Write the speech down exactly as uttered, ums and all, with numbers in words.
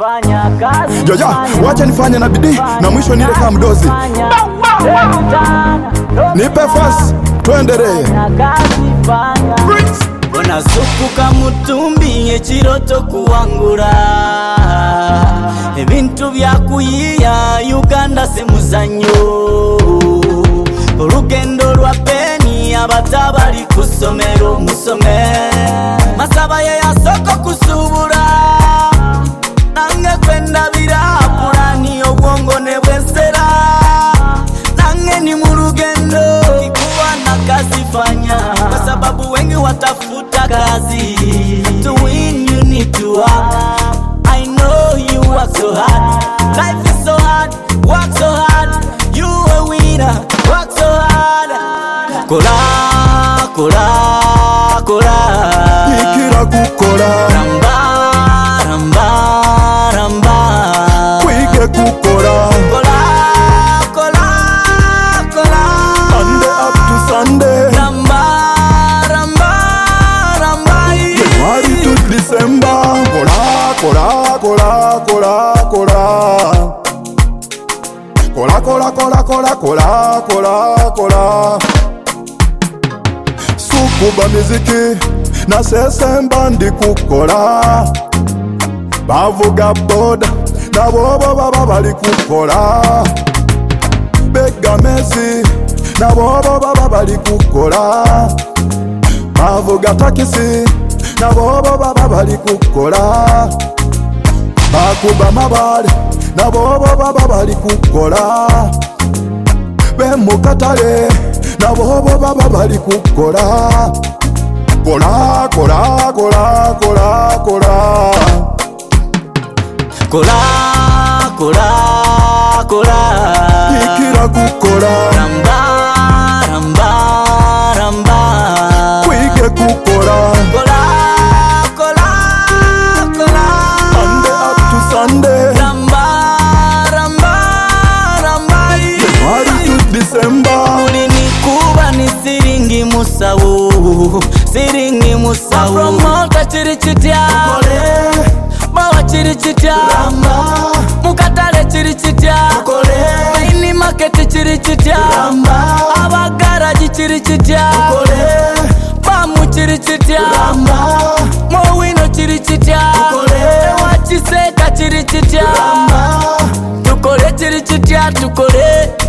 fanya kazi. Yo ya, wacha nifanye na bidii na mwisho nile kama mdozi. Nipe fast, tuendelee. Onasukuka mutumbi ekiroto kuwangura. Ebintu byakuyiya Uganda se muzanyo. Olugendo lwa peni abatabali kusomero musome. Masaba ye yasoko kusubura. Nange kwenda birapulani obwongo ne bwensera. Nange ni murugendo ikuwa na kazi fanya. Kwa sababu wengi watafuta kazi. To win you need to work. I know you work so hard. Life is so hard, work so hard. You a winner, work so hard. Kola, kola, kola. Ikira kukora. Ramba, ramba, ramba. Kwige kukora. Kola, kola, kola. Sunday up to Sunday. Ramba, ramba, ramba. January to December. Kola, kola, kola, kola, kola. Kola, kola, kola, kola, kola, kola, kola. Sukuba miziki na sesemba ndi kukola. Bavuga boda na bobo baba bali kukola. Bega mezi na bobo baba bali kukola. Bavuga takisi na bobo baba bali kukola. Bakuba mabale na bobo baba bali kukola. Bemukatale na bobo baba bali kukola. Kola, kola, kola, kola, kola. Kola, kola, kola. Ikira kukola. Ramba, ramba, ramba. Kwige kukola. Kola, kola, kola. Sunday up to Sunday. Ramba, ramba, ramba. January to December. Ulini kuba ni siringi musawo. Siringi musawo. Promota chiri chitya. Bawa chiri chitya. Mukatale chiri chitya. Maini market chiri chitya. Abagaraji chiri chitya. Bamu chiri chitya. Mowino chiri chitya. Wachiseka chiri chitya. Tukole chiri chitya tukole.